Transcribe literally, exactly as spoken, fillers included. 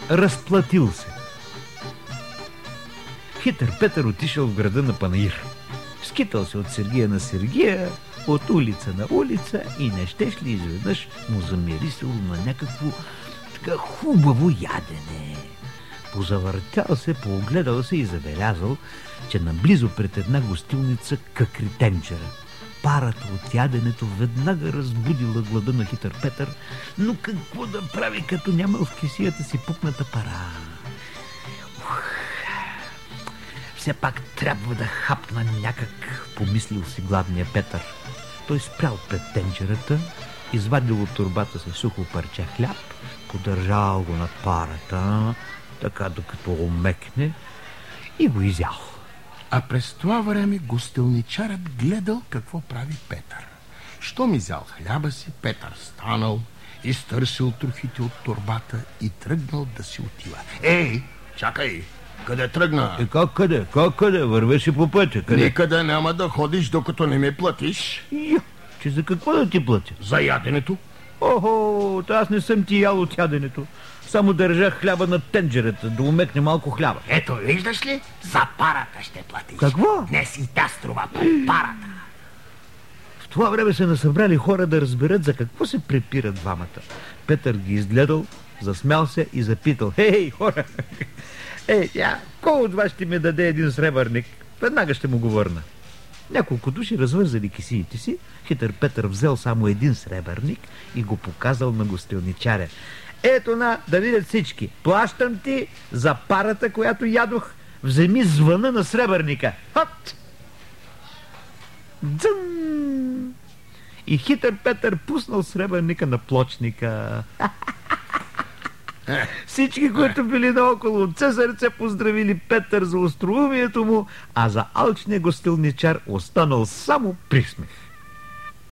разплатил се. Хитър Петър отишъл в града на Панаир. Скитал се от Сергия на Сергия, от улица на улица и не щеш ли изведнъж му замирисало на някакво така хубаво ядене. Позавъртял се, поогледал се и забелязал, че наблизо пред една гостилница къкри тенджера. Парата от яденето веднага разбудила глада на Хитър Петър, но какво да прави, като нямал в кесията си пукната пара? Ух, все пак трябва да хапна някак, помислил си гладния Петър. Той спрял пред тенджерата, извадил от торбата си сухо парче хляб, подържал го над парата, така докато омекне, и го изял. А през това време гостилничарът гледал какво прави Петър. Щом изял хляба си, Петър станал, изтърсил трохите от торбата и тръгнал да си отива. Ей, чакай, къде тръгна? Е, как къде? Как къде? Вървеше по пътя. Къде? Никъде няма да ходиш, докато не ме платиш. Я, че за какво да ти платя? За яденето. Охо, аз не съм ти ял от яденето. Само държах хляба на тенджерата, да умекне малко хляба. Ето, виждаш ли? За парата ще платиш. Какво? Днес и тя струва по парата. В това време се насъбрали хора да разберат за какво се препират двамата. Петър ги изгледал, засмял се и запитал: Хей, хора! Ей, я, кой от вас ще ми даде един сребърник? Веднага ще му го върна. Няколко души развързали кесиите си. Хитър Петър взел само един сребърник и го показал на гостилничаря. Ето на, да видят всички. Плащам ти за парата, която ядох. Вземи звъна на сребърника. Хот! Дзън! И Хитър Петър пуснал сребърника на плочника. Всички, които били наоколо, от все сърце поздравили Петър за остроумието му, а за алчния гостилничар останал само присмех.